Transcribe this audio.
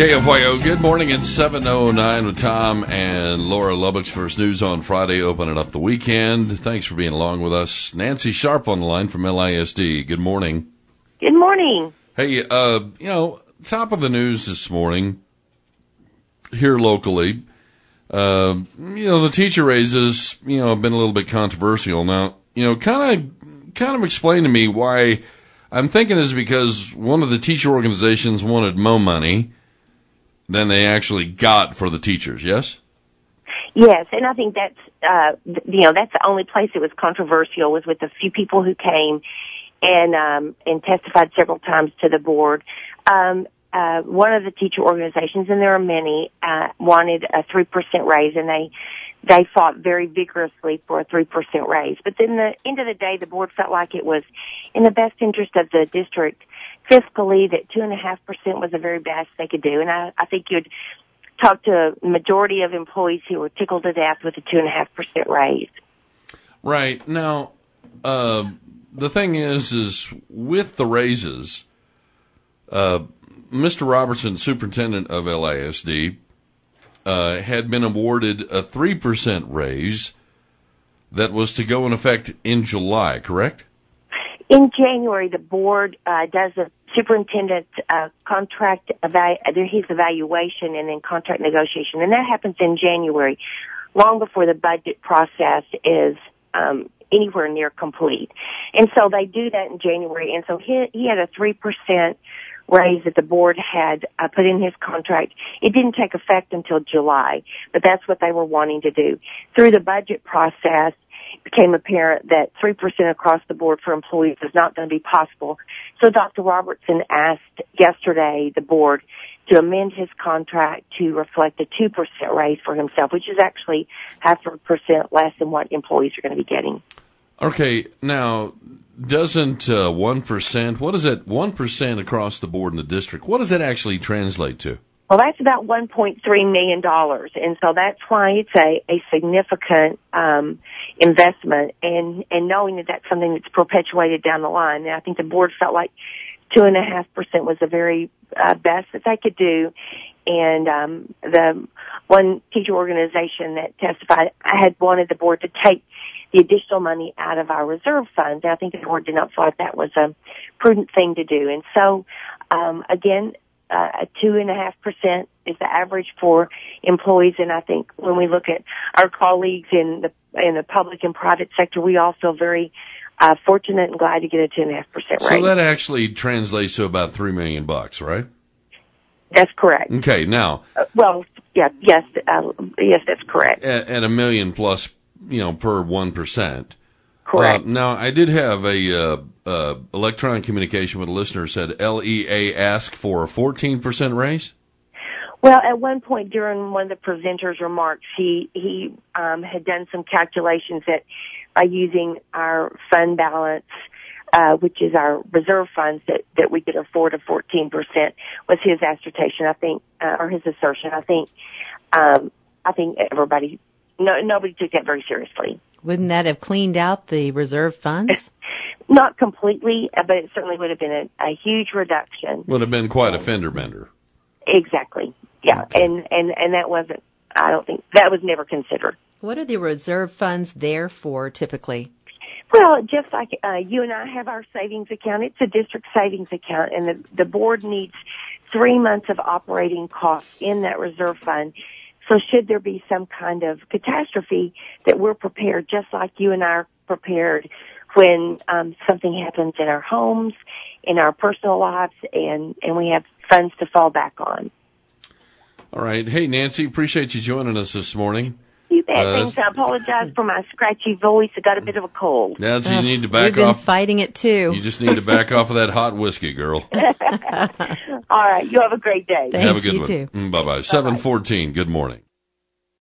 KFYO, good morning. It's 7:09 with Tom and Laura Lubbock's First News on Friday, opening up the weekend. Thanks for being along with us. Nancy Sharp on the line from LISD. Good morning. Good morning. Hey, top of the news this morning here locally. The teacher raises, have been a little bit controversial. Now, kind of explain to me why. I'm thinking is because one of the teacher organizations wanted more money than they actually got for the teachers, yes? Yes, and I think that's, that's the only place it was controversial was with the few people who came and testified several times to the board. One of the teacher organizations, and there are many, wanted a 3% raise, and they fought very vigorously for a 3% raise. But then the end of the day, the board felt like it was in the best interest of the district fiscally that 2.5% was the very best they could do. And I think you'd talk to a majority of employees who were tickled to death with a 2.5% raise. Right. Now, the thing is with the raises, Mr. Robertson, superintendent of LISD, had been awarded a 3% raise that was to go in effect in July, correct? In January, the board does a superintendent contract, his evaluation and then contract negotiation, and that happens in January, long before the budget process is anywhere near complete. And so they do that in January, and so he had a 3% raise that the board had put in his contract. It didn't take effect until July, but that's what they were wanting to do. Through the budget process, it became apparent that 3% across the board for employees is not going to be possible. So Dr. Robertson asked yesterday the board to amend his contract to reflect a 2% raise for himself, which is actually 0.5% less than what employees are going to be getting. Okay, now, doesn't 1%, what is that, 1% across the board in the district, what does that actually translate to? Well, that's about $1.3 million, and so that's why it's a significant investment, and knowing that that's something that's perpetuated down the line. And I think the board felt like 2.5% was the very best that they could do, and the one teacher organization that testified had wanted the board to take the additional money out of our reserve funds. And I think the board did not feel like that was a prudent thing to do. And so, again, 2.5% is the average for employees. And I think when we look at our colleagues in the public and private sector, we all feel very fortunate and glad to get a 2.5% raise. So that actually translates to about $3 million, right? That's correct. Okay, now. Yes, that's correct. At $1 million plus, per 1%. Correct. Now, I did have a electronic communication with a listener said LEA asked for a 14% raise. Well, at one point during one of the presenter's remarks, he had done some calculations that by using our fund balance, which is our reserve funds, that we could afford a 14% was his assertion. I think, or his assertion. I think nobody took that very seriously. Wouldn't that have cleaned out the reserve funds? Not completely, but it certainly would have been a huge reduction. Would have been quite a fender bender. Exactly. Yeah, okay. And that wasn't. I don't think that was never considered. What are the reserve funds there for typically? Well, just like you and I have our savings account, it's a district savings account, and the board needs 3 months of operating costs in that reserve fund. So should there be some kind of catastrophe, that we're prepared, just like you and I are prepared when something happens in our homes, in our personal lives, and we have funds to fall back on. All right. Hey, Nancy, appreciate you joining us this morning. You bet. Thanks. I apologize for my scratchy voice. I got a bit of a cold. Nancy, you need to back off. You've been fighting it, too. You just need to back off of that hot whiskey, girl. All right. You have a great day. Thanks, have a good you one. Too. Bye-bye. 7:14. Good morning.